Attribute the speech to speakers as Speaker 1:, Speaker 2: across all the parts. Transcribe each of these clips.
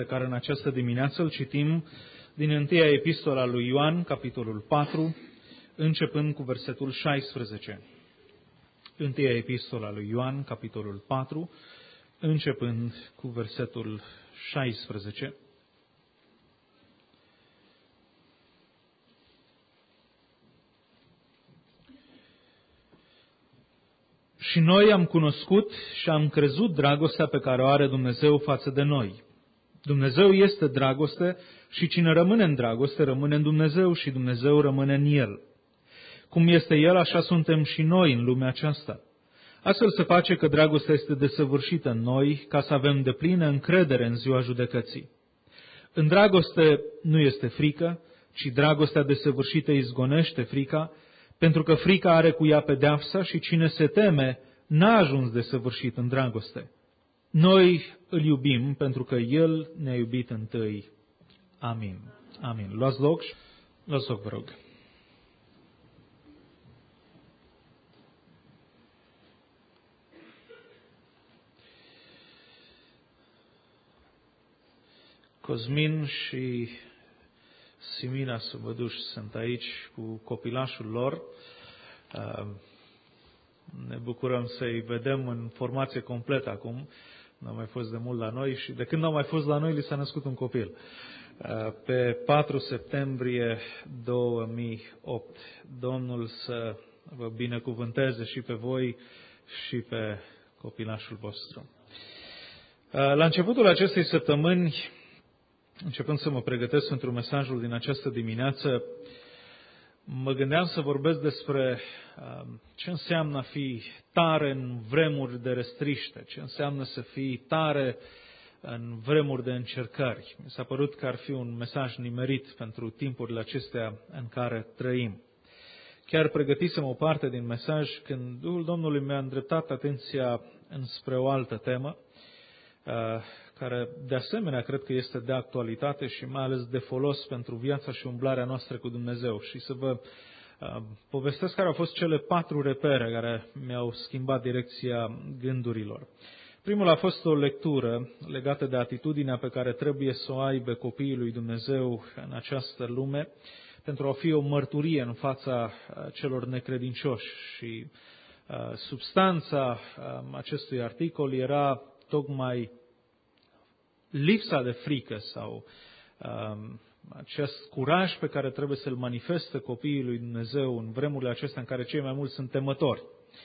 Speaker 1: pe care în această dimineață îl citim din întâia epistola lui Ioan, capitolul 4, începând cu versetul 16. Întâia epistola lui Ioan, capitolul 4, începând cu versetul 16. Și noi am cunoscut și am crezut dragostea pe care o are Dumnezeu față de noi. Dumnezeu este dragoste și cine rămâne în dragoste rămâne în Dumnezeu și Dumnezeu rămâne în El. Cum este El, așa suntem și noi în lumea aceasta. Astfel se face că dragostea este desăvârșită în noi, ca să avem deplină încredere în ziua judecății. În dragoste nu este frică, ci dragostea desăvârșită izgonește frica, pentru că frica are cu ea pedeapsa și cine se teme n-a ajuns desăvârșit în dragoste. Noi îl iubim pentru că El ne-a iubit întâi. Amin. Amin. Luați loc, vă rog. Cosmin și Simina Subăduș sunt aici cu copilașul lor. Ne bucurăm să-i vedem în formație completă acum. Nu au mai fost de mult la noi și de când au mai fost la noi li s-a născut un copil. Pe 4 septembrie 2008. Domnul să vă binecuvânteze și pe voi și pe copilașul vostru. La începutul acestei săptămâni, începând să mă pregătesc pentru mesajul din această dimineață, mă gândeam să vorbesc despre ce înseamnă a fi tare în vremuri de restriște, ce înseamnă să fii tare în vremuri de încercări. Mi s-a părut că ar fi un mesaj nimerit pentru timpurile acestea în care trăim. Chiar pregătisem o parte din mesaj când Duhul Domnului mi-a îndreptat atenția înspre o altă temă, care de asemenea cred că este de actualitate și mai ales de folos pentru viața și umblarea noastră cu Dumnezeu. Și să vă povestesc care au fost cele 4 repere care mi-au schimbat direcția gândurilor. Primul a fost o lectură legată de atitudinea pe care trebuie să o aibă copiii lui Dumnezeu în această lume pentru a fi o mărturie în fața celor necredincioși. Și substanța acestui articol era tocmai lipsa de frică sau acest curaj pe care trebuie să-l manifeste copiii lui Dumnezeu în vremurile acestea în care cei mai mulți sunt temători.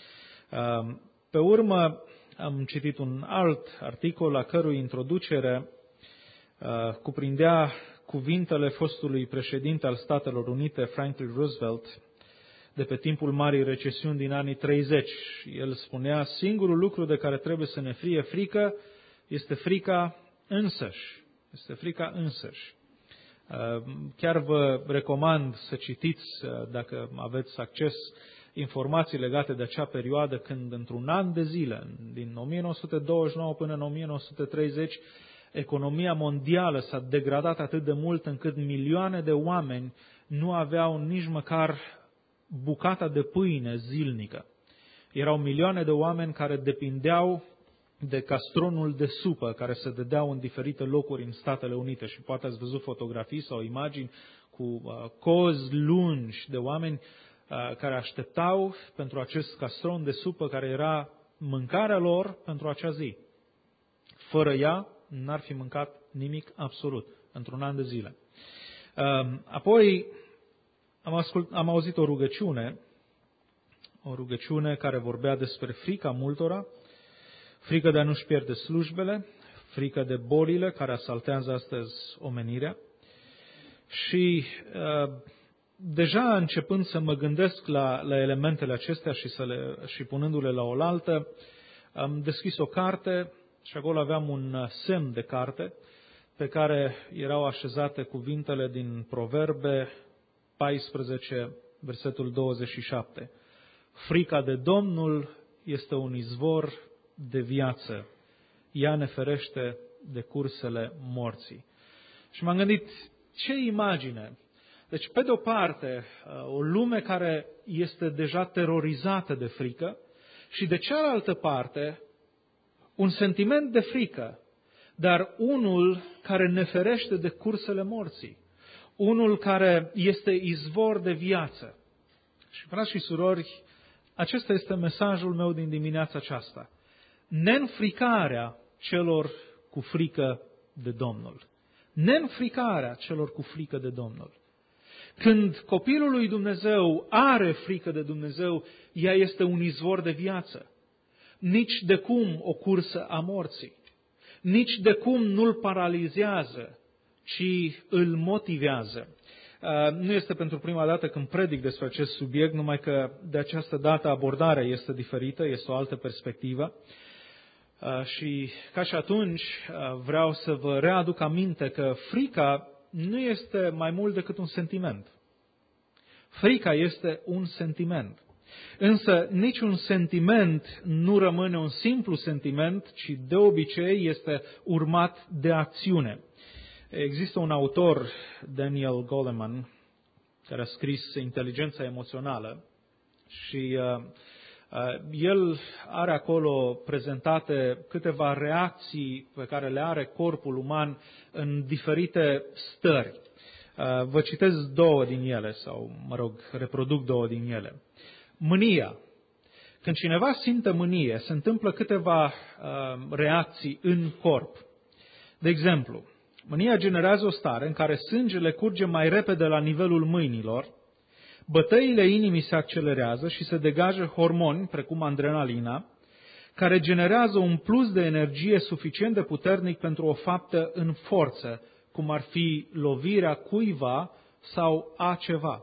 Speaker 1: Pe urmă am citit un alt articol a cărui introducere cuprindea cuvintele fostului președinte al Statelor Unite, Franklin Roosevelt, de pe timpul Marii Recesiuni din anii 30. El spunea, singurul lucru de care trebuie să ne fie frică este frica însăși. Este frica însăși. Chiar vă recomand să citiți, dacă aveți acces, informații legate de acea perioadă când într-un an de zile, din 1929 până în 1930, economia mondială s-a degradat atât de mult încât milioane de oameni nu aveau nici măcar bucata de pâine zilnică. Erau milioane de oameni care depindeau de castronul de supă care se dădeau în diferite locuri în Statele Unite și poate ați văzut fotografii sau imagini cu cozi lungi de oameni care așteptau pentru acest castron de supă care era mâncarea lor pentru acea zi. Fără ea n-ar fi mâncat nimic absolut într-un an de zile. Apoi am auzit o rugăciune care vorbea despre frica multora, frică de a nu-și pierde slujbele, frică de bolile care asaltează astăzi omenirea. Și deja începând să mă gândesc la elementele acestea și punându-le la oaltă, am deschis o carte și acolo aveam un semn de carte pe care erau așezate cuvintele din Proverbe 14, versetul 27. Frica de Domnul este un izvor de viață. Ea ne ferește de cursele morții. Și m-am gândit, ce imagine! Deci, pe de-o parte, o lume care este deja terorizată de frică și de cealaltă parte, un sentiment de frică, dar unul care ne ferește de cursele morții, unul care este izvor de viață. Și, frați și surori, acesta este mesajul meu din dimineața aceasta. Neînfricarea celor cu frică de Domnul. Neînfricarea celor cu frică de Domnul. Când copilul lui Dumnezeu are frică de Dumnezeu, ea este un izvor de viață. Nici de cum o cursă a morții. Nici de cum nu-l paralizează, ci îl motivează. Nu este pentru prima dată când predic despre acest subiect, numai că de această dată abordarea este diferită, este o altă perspectivă. Și ca și atunci vreau să vă readuc aminte că frica nu este mai mult decât un sentiment. Frica este un sentiment. Însă niciun sentiment nu rămâne un simplu sentiment, ci de obicei este urmat de acțiune. Există un autor, Daniel Goleman, care a scris Inteligența emoțională și el are acolo prezentate câteva reacții pe care le are corpul uman în diferite stări. Vă citez două din ele, sau, reproduc două din ele. Mânia. Când cineva simte mânie, se întâmplă câteva reacții în corp. De exemplu, mânia generează o stare în care sângele curge mai repede la nivelul mâinilor, bătăile inimii se accelerează și se degajă hormoni, precum adrenalina, care generează un plus de energie suficient de puternic pentru o faptă în forță, cum ar fi lovirea cuiva sau a ceva.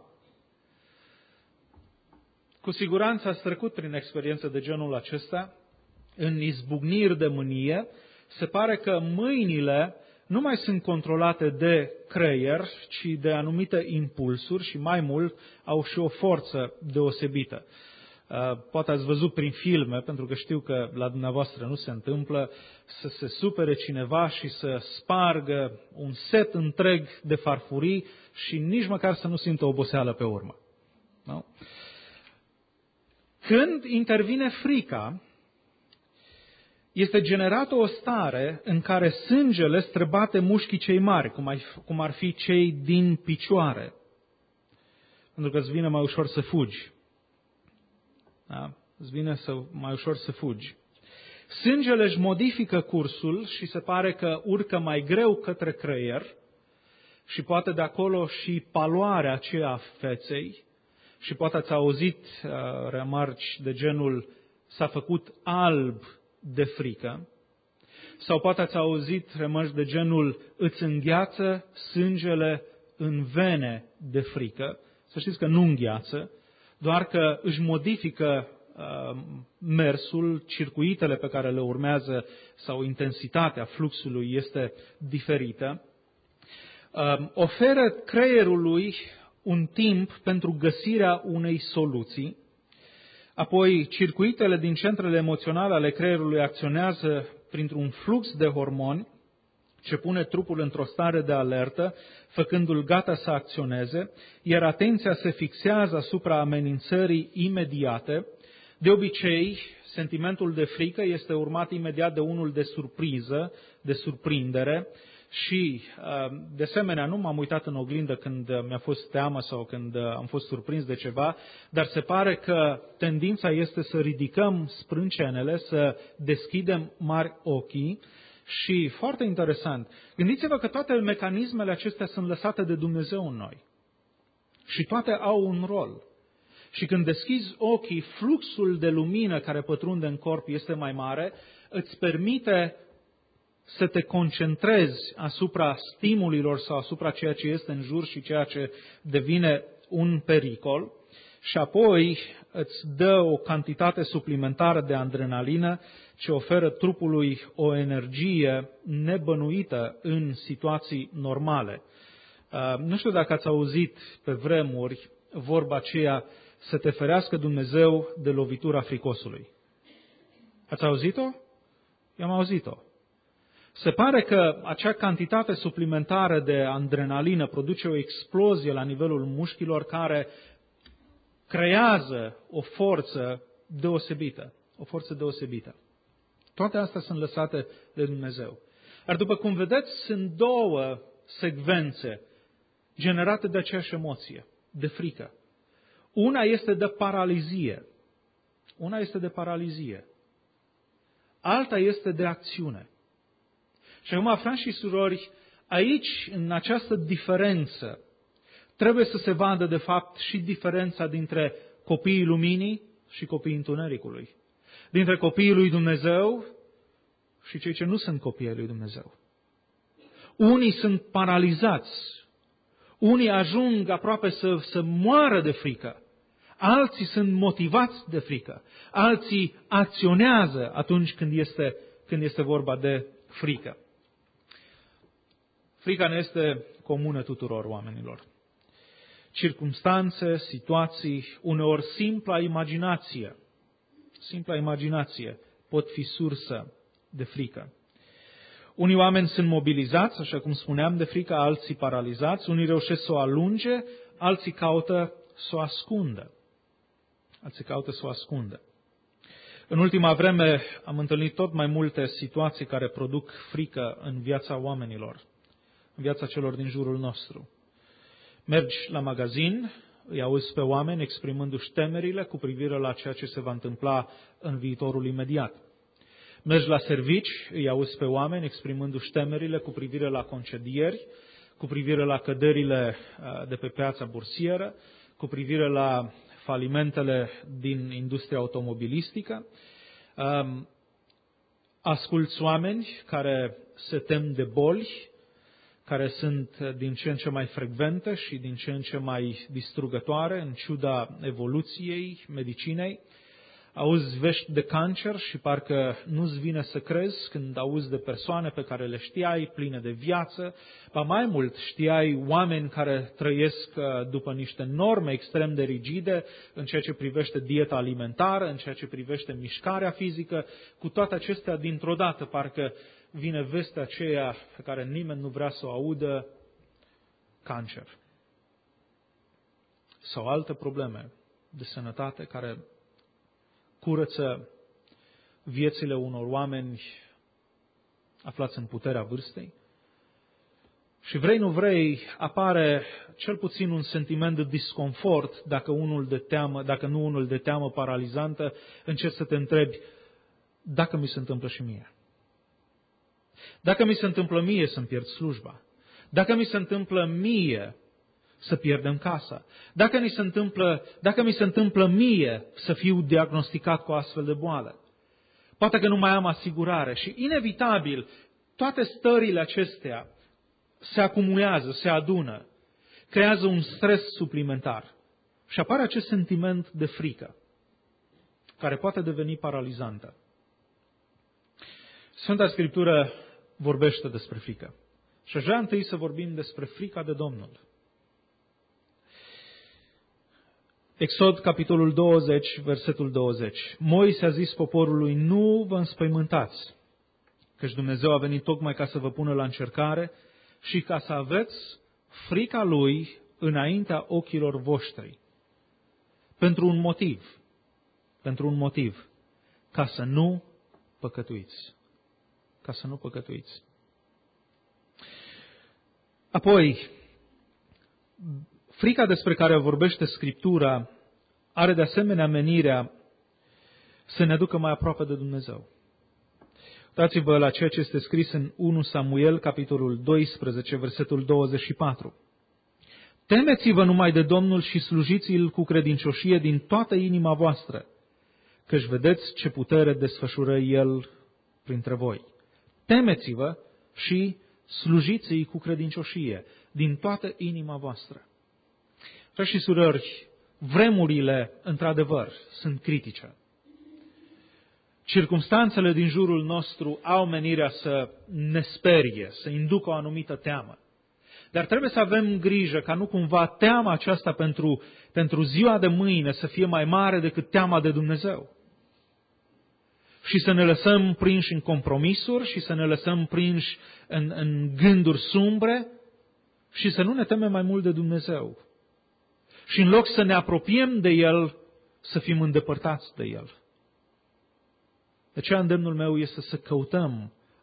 Speaker 1: Cu siguranță ați trecut prin experiențe de genul acesta, în izbucniri de mânie, se pare că mâinile nu mai sunt controlate de creier, ci de anumite impulsuri și mai mult au și o forță deosebită. Poate ați văzut prin filme, pentru că știu că la dumneavoastră nu se întâmplă, să se supere cineva și să spargă un set întreg de farfurii și nici măcar să nu simtă oboseală pe urmă. Nu? Când intervine frica, este generată o stare în care sângele străbate mușchii cei mari, cum ar fi cei din picioare, pentru că îți vine mai ușor să fugi. Da? Îți vine mai ușor să fugi. Sângele își modifică cursul și se pare că urcă mai greu către creier și poate de acolo și paloarea aceea a feței și poate ați auzit remarci de genul s-a făcut alb de frică sau poate ați auzit remarci de genul îți îngheață sângele în vene de frică. Să știți că nu îngheață, doar că își modifică mersul, circuitele pe care le urmează sau intensitatea fluxului este diferită. Oferă creierului un timp pentru găsirea unei soluții, apoi circuitele din centrele emoționale ale creierului acționează printr-un flux de hormoni ce pune trupul într-o stare de alertă, făcându-l gata să acționeze, iar atenția se fixează asupra amenințării imediate. De obicei, sentimentul de frică este urmat imediat de unul de surpriză, de surprindere și, de asemenea, nu m-am uitat în oglindă când mi-a fost teamă sau când am fost surprins de ceva, dar se pare că tendința este să ridicăm sprâncenele, să deschidem mari ochii. Și foarte interesant, gândiți-vă că toate mecanismele acestea sunt lăsate de Dumnezeu în noi. Și toate au un rol. Și când deschizi ochii, fluxul de lumină care pătrunde în corp este mai mare, îți permite să te concentrezi asupra stimulilor sau asupra ceea ce este în jur și ceea ce devine un pericol. Și apoi îți dă o cantitate suplimentară de adrenalină ce oferă trupului o energie nebănuită în situații normale. Nu știu dacă ați auzit pe vremuri vorba aceea, să te ferească Dumnezeu de lovitura fricosului. Ați auzit-o? Eu am auzit-o. Se pare că acea cantitate suplimentară de adrenalină produce o explozie la nivelul mușchilor care creează o forță deosebită. O forță deosebită. Toate astea sunt lăsate de Dumnezeu. Dar după cum vedeți, sunt două secvențe generate de aceeași emoție, de frică. Una este de paralizie. Una este de paralizie. Alta este de acțiune. Și acum, frați și surori, aici, în această diferență, trebuie să se vadă, de fapt, și diferența dintre copiii luminii și copiii întunericului. Dintre copiii lui Dumnezeu și cei ce nu sunt copiii lui Dumnezeu. Unii sunt paralizați. Unii ajung aproape să moară de frică. Alții sunt motivați de frică. Alții acționează atunci când este vorba de frică. Frica ne este comună tuturor oamenilor. Circumstanțe, situații, uneori simpla imaginație pot fi sursă de frică. Unii oameni sunt mobilizați, așa cum spuneam, de frică, alții paralizați, unii reușesc să o alunge, alții caută să o ascundă. În ultima vreme am întâlnit tot mai multe situații care produc frică în viața oamenilor, în viața celor din jurul nostru. Mergi la magazin, îi auzi pe oameni exprimându-și temerile cu privire la ceea ce se va întâmpla în viitorul imediat. Mergi la servici, îi auzi pe oameni exprimându-și temerile cu privire la concedieri, cu privire la căderile de pe piața bursieră, cu privire la falimentele din industria automobilistică. Asculți oameni care se tem de boli, care sunt din ce în ce mai frecvente și din ce în ce mai distrugătoare, în ciuda evoluției medicinei. Auzi vești de cancer și parcă nu-ți vine să crezi când auzi de persoane pe care le știai, pline de viață. Ba mai mult, știai oameni care trăiesc după niște norme extrem de rigide în ceea ce privește dieta alimentară, în ceea ce privește mișcarea fizică. Cu toate acestea, dintr-o dată, parcă vine vestea aceea pe care nimeni nu vrea să o audă, cancer. Sau alte probleme de sănătate care curăță viețile unor oameni aflați în puterea vârstei. Și vrei, nu vrei, apare cel puțin un sentiment de disconfort, dacă nu unul de teamă paralizantă, încerci să te întrebi, dacă mi se întâmplă și mie. Dacă mi se întâmplă mie să-mi pierd slujba. Dacă mi se întâmplă mie să pierdem casa. Dacă mi se întâmplă mie să fiu diagnosticat cu o astfel de boală. Poate că nu mai am asigurare și inevitabil toate stările acestea se acumulează, se adună, creează un stres suplimentar și apare acest sentiment de frică care poate deveni paralizantă. Sfânta Scriptură vorbește despre frică și aș vrea întâi să vorbim despre frica de Domnul. Exod, capitolul 20, versetul 20. Moise a zis poporului, nu vă înspăimântați, căci Dumnezeu a venit tocmai ca să vă pună la încercare și ca să aveți frica Lui înaintea ochilor voștri. Pentru un motiv, ca să nu păcătuiți. Apoi, frica despre care vorbește Scriptura are de asemenea menirea să ne aducă mai aproape de Dumnezeu. Uitați-vă la ceea ce este scris în 1 Samuel, capitolul 12, versetul 24. Temeți-vă numai de Domnul și slujiți-l cu credincioșie din toată inima voastră, căci vedeți ce putere desfășură El printre voi. Temeți-vă și slujiți-i cu credincioșie din toată inima voastră. Frați și surori, vremurile, într-adevăr, sunt critice. Circumstanțele din jurul nostru au menirea să ne sperie, să inducă o anumită teamă. Dar trebuie să avem grijă ca nu cumva teama aceasta pentru ziua de mâine să fie mai mare decât teama de Dumnezeu. Și să ne lăsăm prinși în compromisuri și să ne lăsăm prinși în gânduri sumbre și să nu ne temem mai mult de Dumnezeu. Și în loc să ne apropiem de El, să fim îndepărtați de El. De aceea îndemnul meu este să căutăm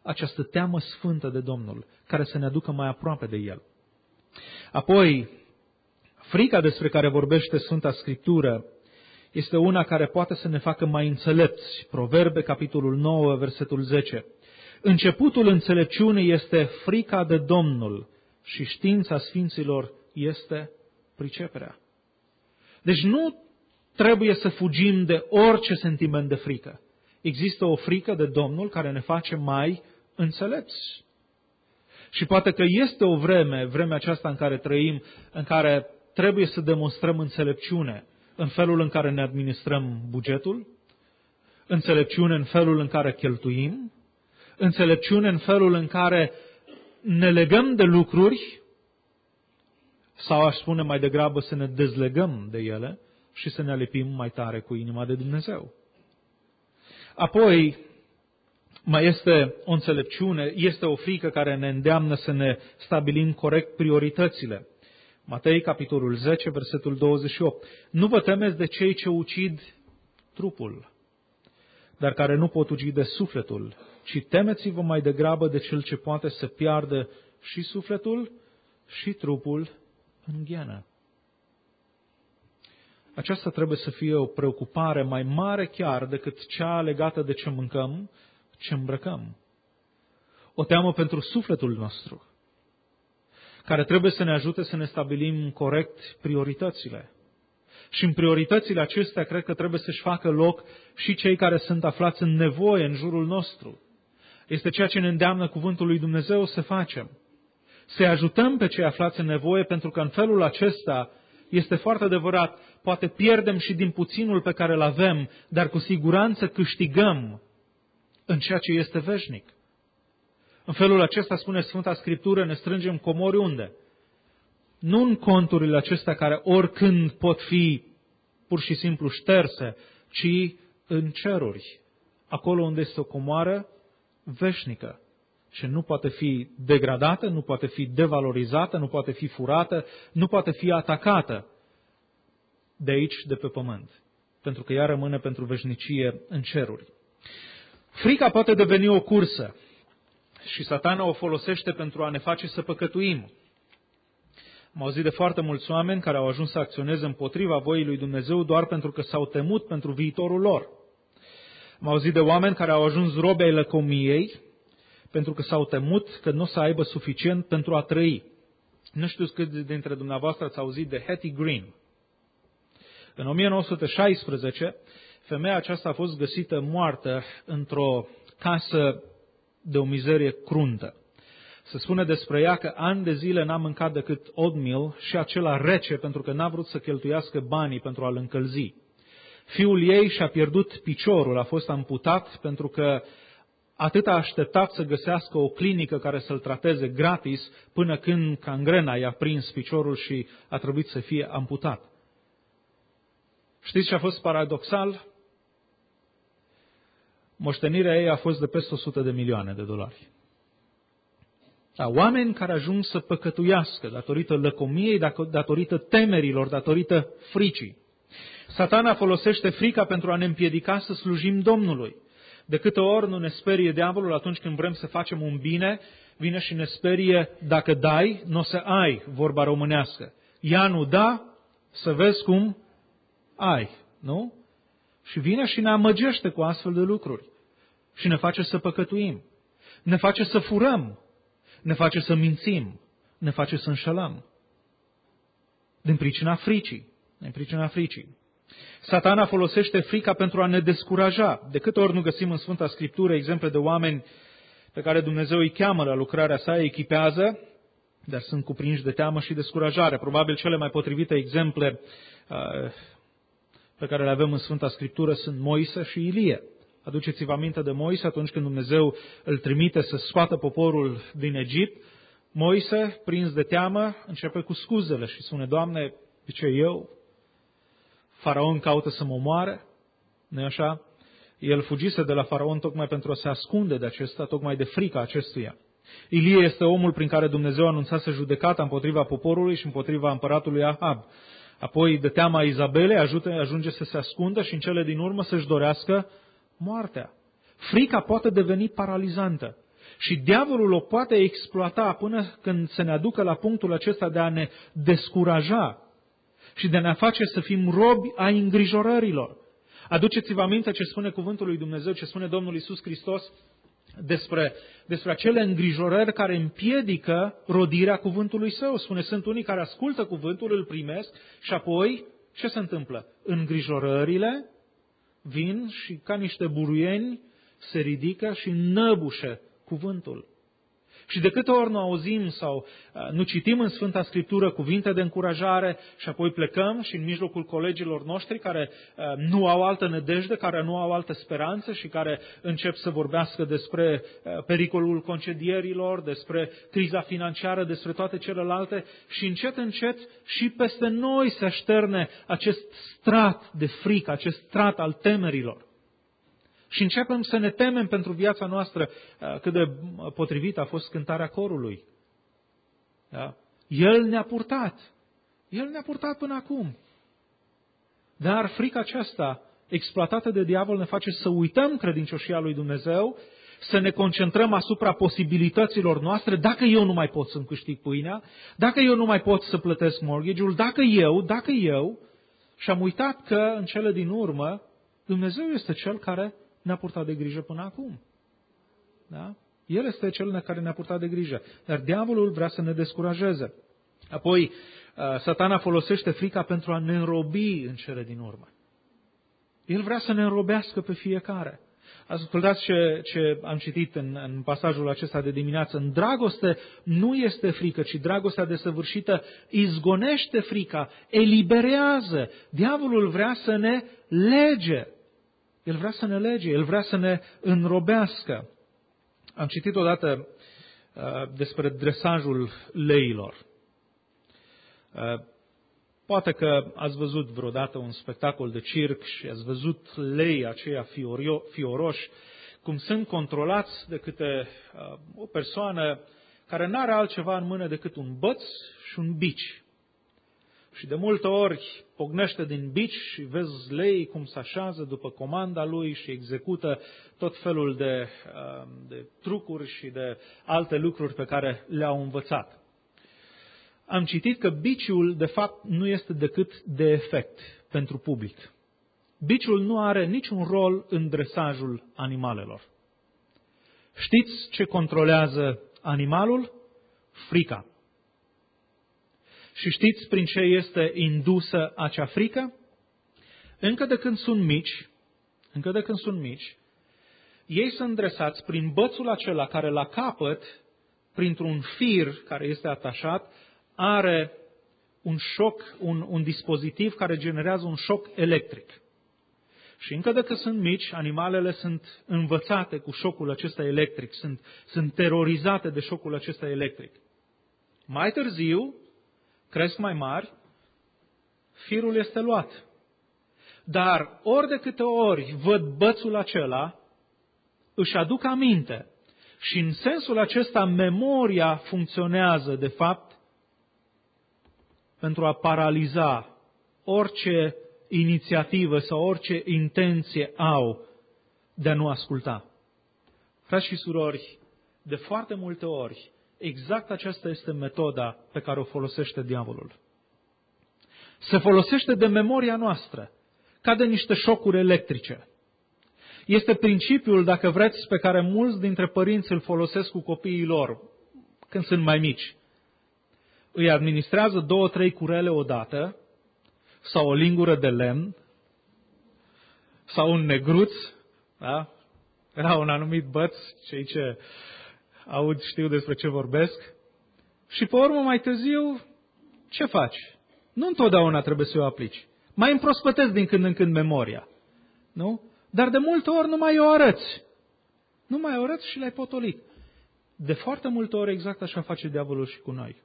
Speaker 1: această teamă sfântă de Domnul, care să ne aducă mai aproape de El. Apoi, frica despre care vorbește Sfânta Scriptură este una care poate să ne facă mai înțelepți. Proverbe, capitolul 9, versetul 10. Începutul înțelepciunii este frica de Domnul și știința sfinților este priceperea. Deci nu trebuie să fugim de orice sentiment de frică. Există o frică de Domnul care ne face mai înțelepți. Și poate că este o vremea aceasta în care trăim, în care trebuie să demonstrăm înțelepciune în felul în care ne administrăm bugetul, înțelepciune în felul în care cheltuim, înțelepciune în felul în care ne legăm de lucruri, sau aș spune mai degrabă să ne dezlegăm de ele și să ne alipim mai tare cu inima de Dumnezeu. Apoi, mai este o înțelepciune, este o frică care ne îndeamnă să ne stabilim corect prioritățile. Matei, capitolul 10, versetul 28. Nu vă temeți de cei ce ucid trupul, dar care nu pot ucide sufletul, ci temeți-vă mai degrabă de cel ce poate să piardă și sufletul și trupul în gheană. Aceasta trebuie să fie o preocupare mai mare chiar decât cea legată de ce mâncăm, ce îmbrăcăm. O teamă pentru sufletul nostru, care trebuie să ne ajute să ne stabilim corect prioritățile. Și în prioritățile acestea cred că trebuie să-și facă loc și cei care sunt aflați în nevoie în jurul nostru. Este ceea ce ne îndeamnă cuvântul lui Dumnezeu să facem. Să ajutăm pe cei aflați în nevoie, pentru că în felul acesta este foarte adevărat, poate pierdem și din puținul pe care îl avem, dar cu siguranță câștigăm în ceea ce este veșnic. În felul acesta, spune Sfânta Scriptură, ne strângem comori unde? Nu în conturile acestea care oricând pot fi pur și simplu șterse, ci în ceruri, acolo unde este o comoară veșnică și nu poate fi degradată, nu poate fi devalorizată, nu poate fi furată, nu poate fi atacată de aici, de pe pământ, pentru că ea rămâne pentru veșnicie în ceruri. Frica poate deveni o cursă și Satana o folosește pentru a ne face să păcătuim. Am auzit de foarte mulți oameni care au ajuns să acționeze împotriva voii lui Dumnezeu doar pentru că s-au temut pentru viitorul lor. Am auzit de oameni care au ajuns robi ai lăcomiei pentru că s-au temut că nu o să aibă suficient pentru a trăi. Nu știu câți dintre dumneavoastră ați auzit de Hattie Green. În 1916, femeia aceasta a fost găsită moartă într-o casă de o mizerie cruntă. Se spune despre ea că ani de zile n-a mâncat decât oatmeal și acela rece pentru că n-a vrut să cheltuiască banii pentru a-l încălzi. Fiul ei și-a pierdut piciorul, a fost amputat pentru că atât a așteptat să găsească o clinică care să-l trateze gratis până când cangrena i-a prins piciorul și a trebuit să fie amputat. Știți ce a fost paradoxal? Moștenirea ei a fost de peste 100 de milioane de dolari. Da, oameni care ajung să păcătuiască datorită lăcomiei, datorită temerilor, datorită fricii. Satana folosește frica pentru a ne împiedica să slujim Domnului. De câte ori nu ne sperie diavolul atunci când vrem să facem un bine, vine și ne sperie, dacă dai, nu o să ai, vorba românească. Ia nu da, să vezi cum ai, nu? Și vine și ne amăgește cu astfel de lucruri. Și ne face să păcătuim. Ne face să furăm. Ne face să mințim. Ne face să înșelăm. Din pricina fricii. Din pricina fricii. Satana folosește frica pentru a ne descuraja. De câte ori nu găsim în Sfânta Scriptură exemple de oameni pe care Dumnezeu îi cheamă la lucrarea sa, îi echipează, dar sunt cuprinși de teamă și descurajare. Probabil cele mai potrivite exemple pe care le avem în Sfânta Scriptură sunt Moise și Ilie. Aduceți-vă aminte de Moise atunci când Dumnezeu îl trimite să scoată poporul din Egipt. Moise, prins de teamă, începe cu scuzele și spune, Doamne, de ce eu? Faraon caută să mă omoare, nu-i așa? El fugise de la Faraon tocmai pentru a se ascunde de acesta, tocmai de frica acestuia. Ilie este omul prin care Dumnezeu anunțase judecata împotriva poporului și împotriva împăratului Ahab. Apoi, de teama Izabelei, ajunge să se ascundă și în cele din urmă să-și dorească moartea. Frica poate deveni paralizantă. Și diavolul o poate exploata până când să ne aducă la punctul acesta de a ne descuraja și de a ne face să fim robi ai îngrijorărilor. Aduceți-vă aminte ce spune cuvântul lui Dumnezeu, ce spune Domnul Iisus Hristos despre acele îngrijorări care împiedică rodirea cuvântului Său. Spune, sunt unii care ascultă cuvântul, îl primesc și apoi ce se întâmplă? Îngrijorările vin și ca niște buruieni se ridică și năbușe cuvântul. Și de câte ori nu auzim sau nu citim în Sfânta Scriptură cuvinte de încurajare și apoi plecăm și în mijlocul colegilor noștri care nu au altă nădejde, care nu au altă speranță și care încep să vorbească despre pericolul concedierilor, despre criza financiară, despre toate celelalte și încet și peste noi se așterne acest strat de frică, acest strat al temerilor. Și începem să ne temem pentru viața noastră. Cât de potrivit a fost cântarea corului. Da? El ne-a purtat. El ne-a purtat până acum. Dar frica aceasta, exploatată de diavol, ne face să uităm credincioșia lui Dumnezeu, să ne concentrăm asupra posibilităților noastre, dacă eu nu mai pot să-mi câștig pâinea, dacă eu nu mai pot să plătesc mortgage-ul, dacă eu, și am uitat că, în cele din urmă, Dumnezeu este Cel care ne-a purtat de grijă până acum. Da? El este Cel care ne-a purtat de grijă. Dar diavolul vrea să ne descurajeze. Apoi, Satana folosește frica pentru a ne înrobi în cele din urmă. El vrea să ne înrobească pe fiecare. Ascultați ce am citit în pasajul acesta de dimineață. În dragoste nu este frică, ci dragostea desăvârșită izgonește frica, eliberează. Diavolul vrea să ne lege. El vrea să ne lege, el vrea să ne înrobească. Am citit odată despre dresajul leilor. Poate că ați văzut vreodată un spectacol de circ și ați văzut leii aceia fioroși, cum sunt controlați de câte o persoană care n-are altceva în mână decât un băț și un bici. Și de multe ori pognește din bici și vezi leii cum se așează după comanda lui și execută tot felul de trucuri și de alte lucruri pe care le-au învățat. Am citit că biciul, de fapt, nu este decât de efect pentru public. Biciul nu are niciun rol în dresajul animalelor. Știți ce controlează animalul? Frica. Și știți prin ce este indusă acea frică? Încă de când sunt mici, ei sunt dresați prin bățul acela care la capăt, printr-un fir care este atașat, are un șoc, un dispozitiv care generează un șoc electric. Și încă de când sunt mici, animalele sunt învățate cu șocul acesta electric, sunt terorizate de șocul acesta electric. Mai târziu, cresc mai mari, firul este luat. Dar ori de câte ori văd bățul acela, își aduc aminte. Și în sensul acesta, memoria funcționează, de fapt, pentru a paraliza orice inițiativă sau orice intenție au de a nu asculta. Frați și surori, de foarte multe ori, exact aceasta este metoda pe care o folosește diavolul. Se folosește de memoria noastră, ca de niște șocuri electrice. Este principiul, dacă vreți, pe care mulți dintre părinți îl folosesc cu copiii lor când sunt mai mici. Îi administrează 2-3 curele odată, sau o lingură de lemn, sau un negruț, da? Era un anumit băț, cei ce aud știu despre ce vorbesc, și pe urmă mai târziu, ce faci? Nu întotdeauna trebuie să o aplici. Mai împrospătezi din când în când memoria, nu? Dar de multe ori nu mai o arăți. Nu mai o arăți și le-ai potolit. De foarte multe ori exact așa face diavolul și cu noi.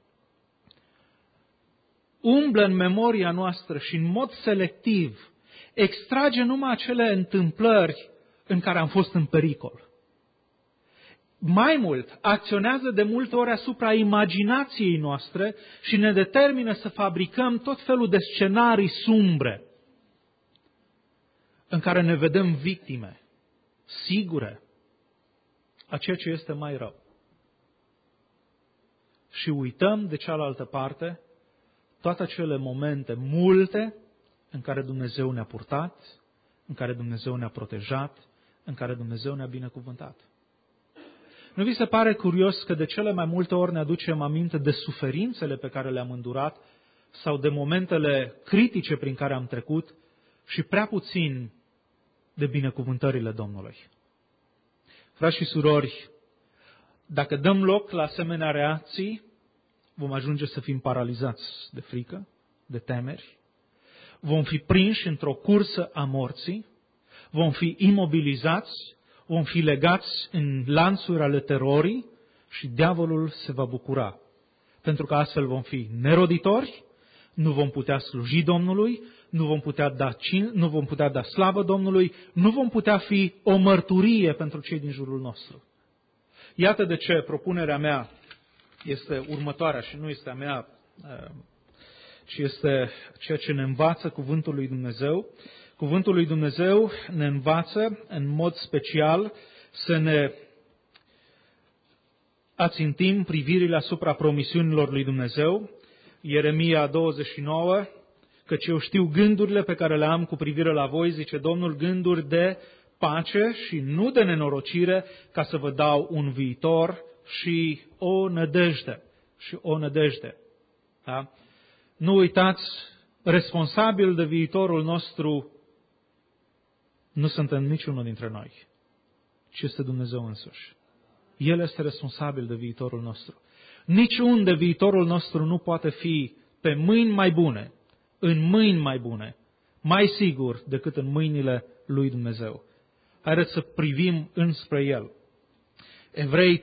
Speaker 1: Umblă în memoria noastră și în mod selectiv extrage numai acele întâmplări în care am fost în pericol. Mai mult, acționează de multe ori asupra imaginației noastre și ne determină să fabricăm tot felul de scenarii sumbre în care ne vedem victime, sigure, a ceea ce este mai rău. și uităm de cealaltă parte toate acele momente multe în care Dumnezeu ne-a purtat, în care Dumnezeu ne-a protejat, în care Dumnezeu ne-a binecuvântat. Nu vi se pare curios că de cele mai multe ori ne aducem aminte de suferințele pe care le-am îndurat sau de momentele critice prin care am trecut și prea puțin de binecuvântările Domnului? Frați și surori, dacă dăm loc la asemenea reacții, vom ajunge să fim paralizați de frică, de temeri, vom fi prinși într-o cursă a morții, vom fi imobilizați, vom fi legați în lanțuri ale terorii și diavolul se va bucura. Pentru că astfel vom fi neroditori, nu vom putea sluji Domnului, nu vom putea da slavă Domnului, nu vom putea fi o mărturie pentru cei din jurul nostru. Iată de ce propunerea mea este următoarea și nu este a mea, ci este ceea ce ne învață Cuvântul lui Dumnezeu. Cuvântul lui Dumnezeu ne învață în mod special să ne ațintim privirile asupra promisiunilor lui Dumnezeu. Ieremia 29, căci eu știu gândurile pe care le am cu privire la voi, zice Domnul, gânduri de pace și nu de nenorocire, ca să vă dau un viitor și o nădejde. Și o nădejde. Da? Nu uitați, responsabil de viitorul nostru nu suntem niciunul dintre noi, ci este Dumnezeu însuși. El este responsabil de viitorul nostru. Niciunde viitorul nostru nu poate fi pe mâini mai bune, în mâini mai bune, mai sigur decât în mâinile lui Dumnezeu. Haideți să privim înspre El. Evrei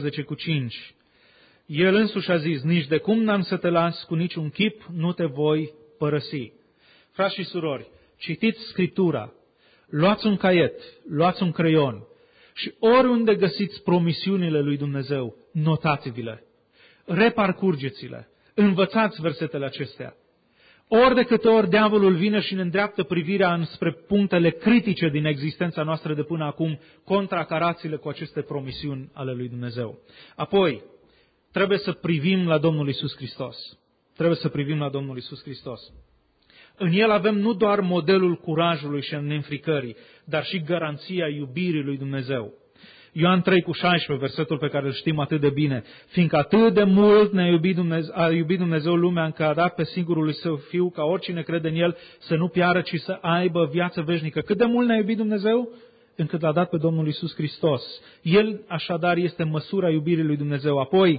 Speaker 1: 13:5. El însuși a zis, nici de cum n-am să te las, cu niciun chip nu te voi părăsi. Frați și surori, citiți Scriptura, luați un caiet, luați un creion și oriunde găsiți promisiunile lui Dumnezeu, notați-vi-le, reparcurgeți-le, învățați versetele acestea. Ori de câte ori diavolul vine și ne îndreaptă privirea înspre punctele critice din existența noastră de până acum, contracarați-le cu aceste promisiuni ale lui Dumnezeu. Apoi, trebuie să privim la Domnul Iisus Hristos. Trebuie să privim la Domnul Iisus Hristos. În El avem nu doar modelul curajului și neînfricării, dar și garanția iubirii lui Dumnezeu. Ioan 3:16, versetul pe care îl știm atât de bine. Fiindcă atât de mult a iubit Dumnezeu lumea, încă a dat pe singurul lui Său Fiu, ca oricine crede în El să nu piară, ci să aibă viață veșnică. Cât de mult ne-a iubit Dumnezeu? Încât l-a dat pe Domnul Iisus Hristos. El, așadar, este măsura iubirii lui Dumnezeu. Apoi,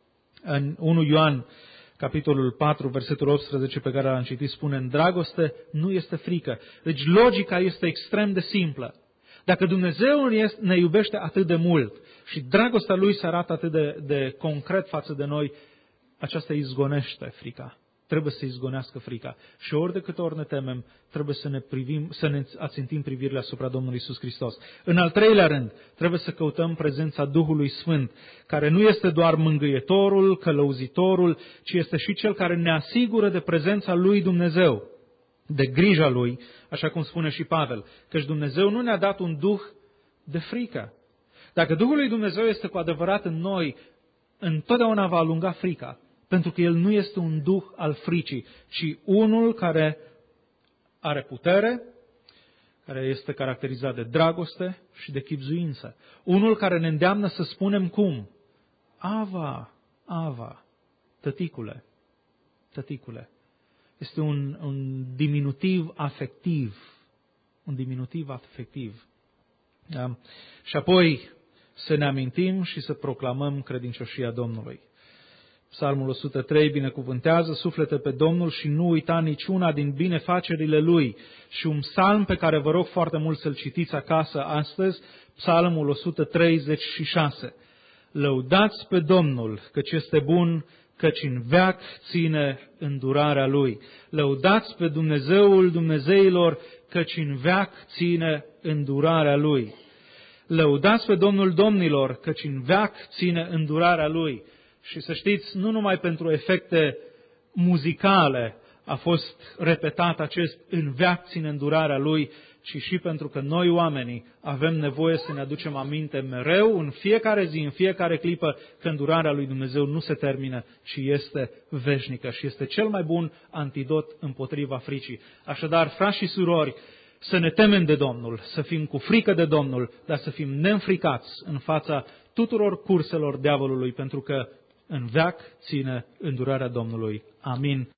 Speaker 1: în 1 Ioan, capitolul 4, versetul 18 pe care l-am citit, spune, în dragoste nu este frică. Deci logica este extrem de simplă. Dacă Dumnezeu ne iubește atât de mult și dragostea Lui se arată atât de concret față de noi, aceasta izgonește frica. Trebuie să izgonească frica. Și ori de câte ori ne temem, trebuie să ne ațintim privirile asupra Domnului Iisus Hristos. În al treilea rând, trebuie să căutăm prezența Duhului Sfânt, care nu este doar mângâietorul, călăuzitorul, ci este și Cel care ne asigură de prezența lui Dumnezeu, de grija Lui, așa cum spune și Pavel, căci Dumnezeu nu ne-a dat un duh de frică. Dacă Duhul lui Dumnezeu este cu adevărat în noi, întotdeauna va alunga frica, pentru că El nu este un duh al fricii, ci unul care are putere, care este caracterizat de dragoste și de chibzuință. Unul care ne îndeamnă să spunem cum? Ava, Ava, tăticule, tăticule. Este un diminutiv afectiv. Un diminutiv afectiv. Da? Și apoi să ne amintim și să proclamăm credincioșia Domnului. Psalmul 103 binecuvântează, suflete pe Domnul și nu uita niciuna din binefacerile Lui. Și un psalm pe care vă rog foarte mult să-l citiți acasă astăzi, Psalmul 136. Lăudați pe Domnul, căci este bun, căci în veac ține îndurarea Lui. Lăudați pe Dumnezeul Dumnezeilor, căci în veac ține îndurarea Lui. Lăudați pe Domnul Domnilor, căci în veac ține îndurarea Lui. Și să știți, nu numai pentru efecte muzicale a fost repetat acest în veac ține îndurarea Lui, ci și pentru că noi oamenii avem nevoie să ne aducem aminte mereu, în fiecare zi, în fiecare clipă, că îndurarea lui Dumnezeu nu se termină, ci este veșnică și este cel mai bun antidot împotriva fricii. Așadar, frați și surori, să ne temem de Domnul, să fim cu frică de Domnul, dar să fim neînfricați în fața tuturor curselor diavolului, pentru că în veac ține îndurarea Domnului. Amin.